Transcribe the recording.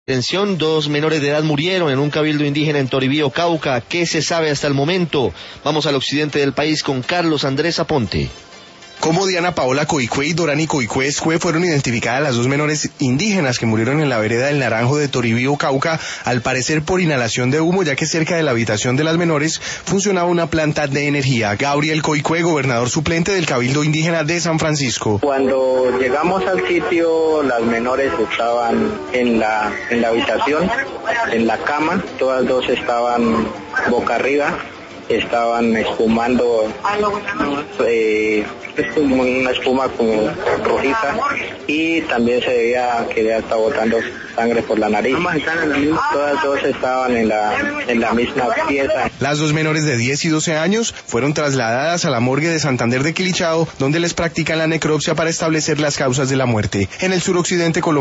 Atención, 2 menores de edad murieron en un cabildo indígena en Toribío, Cauca. ¿Qué se sabe hasta el momento? Vamos al occidente del país con Carlos Andrés Aponte. Como Diana Paola Coicue y Dorani Coicue Escue fueron identificadas las 2 menores indígenas que murieron en la vereda del Naranjo de Toribío, Cauca, al parecer por inhalación de humo, ya que cerca de la habitación de las menores funcionaba una planta de energía. Gabriel Coicue, gobernador suplente del Cabildo Indígena de San Francisco. Cuando llegamos al sitio, las menores estaban en la habitación, en la cama, todas 2 estaban boca arriba. Estaban espumando, una espuma como rojiza, y también se veía que ya estaba botando sangre por la nariz. Todas 2 estaban en la misma pieza. Las 2 menores de 10 y 12 años fueron trasladadas a la morgue de Santander de Quilichao, donde les practican la necropsia para establecer las causas de la muerte. En el suroccidente colombiano,